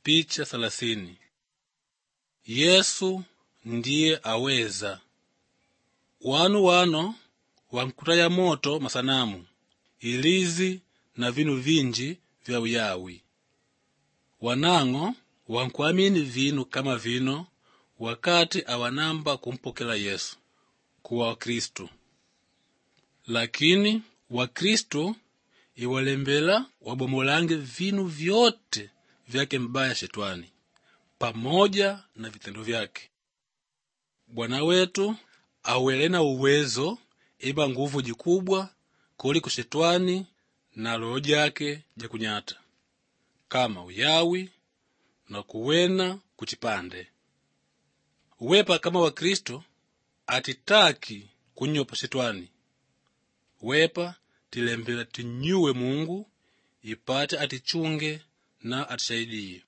Picha 30. Yesu ndiye aweza. Wanu wankutaya moto masanamu, ilizi na vinu vinji vya uyawi. Wanang'o wankuamini vinu kama vino wakati awanamba kumpokela Yesu kuwa Kristo. Lakini Wakristo iwalembela wabomolange vinu vyote vyake mbaya shetwani pamoja na vitendo vyake. Bwana wetu awelena uwezo iba nguvu jikubwa kuliko shetwani na roho jake jakunyata kama uyawi na kuwena kuchipande. Wepa kama Wakristo atitaki kunyopa shetwani. Wepa tilembela tinyuwe Mungu ipate atichunge na atishaidie.